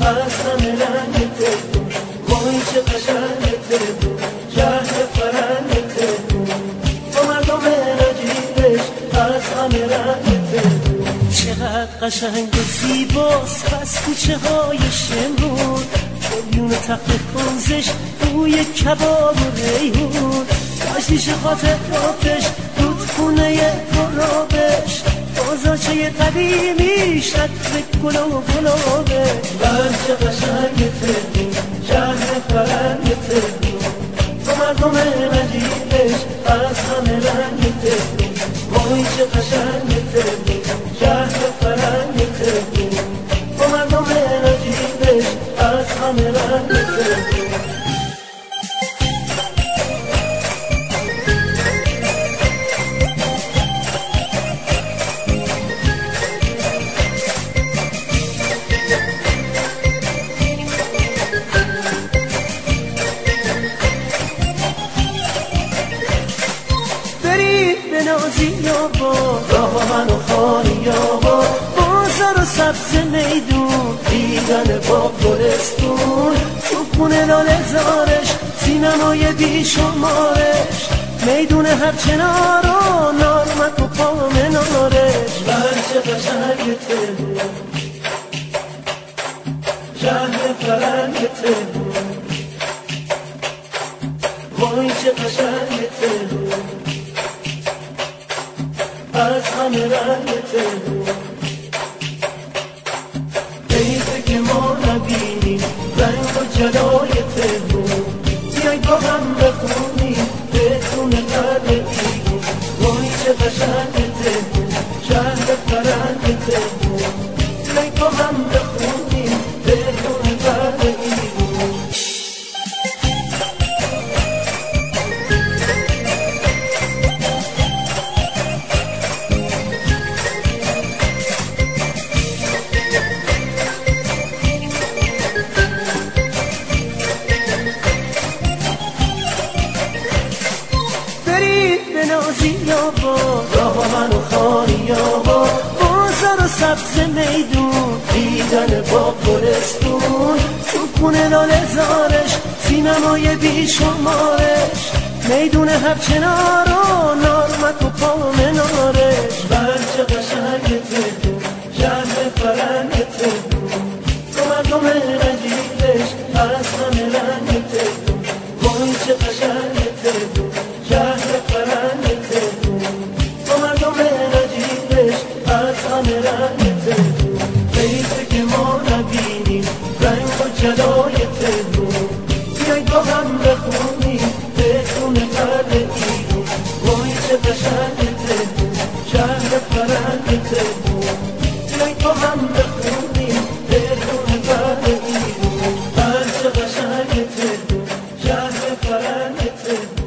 از همه رنگ تهرون، محیط قشنگ تهرون، شهر فرنگ تهرون، با مردم نجیبش از همه رنگ تهرون. چقدر قشنگ و زیباست پس کوچه های شمرون، میون تخت کنزش بوی کباب و ریحون، کشتیش خاطراتش رودخونه گلابش، بازارچه قدیمیش عطر گل و گلابه. برچ قشنگ تهرون، شهر فرنگ تهرون، با مردم نجیبش از همه رنگ تهرون، محیط قشنگ تهرون، شهر فرنگ تهرون، با مردم نجیبش از همه رنگ تهرون. نازی آباد راه من و خانی آباد، بازار و سبز میدون، دیدن با گلستون، توپونه لاله زارش، سینمای بیشمارش، میدون هر چنار و نارمک و پامنارش. برچه قشنگ تهرون، شهر فرنگ تهرون، محیط قشنگ تهرون، از همه رنگ تهرون. حیفه که ما نبینیم رنگ و جلای تهرون، بیای با هم بخونیم بهتون قدر ایرون، محیط قشنگ تهرون، شهر فرنگ تهرون، بیای با هم بخونیم بهتون قدر ایرون. نازی آباد راه من و خانی آباد، بازار و سبز میدون، دیدن با گلستون، توپونه لاله زارش، سینمای بیشمارش، میدون هر چنار و نارمک و پامنارش. برچه قشنگ تهرون، شهر فرنگ تهرون، تو مردم نجیبش از همه رنگ تهرون، محیط قشنگ تهرون، شهر فرنگ تهرون، با مردم نجیبش از همه رنگ تهرون. حیفه که ما نبینیم رنگ و جلای تهرون، بیای با هم بخونیم بهتون قدر ایرون، محیط قشنگ تهرون، شهر فرنگ تهرون، بیای با هم بخونیم بهتون قدر ایرون. برچه قشنگ تهرون، شهر فرنگ تهرون.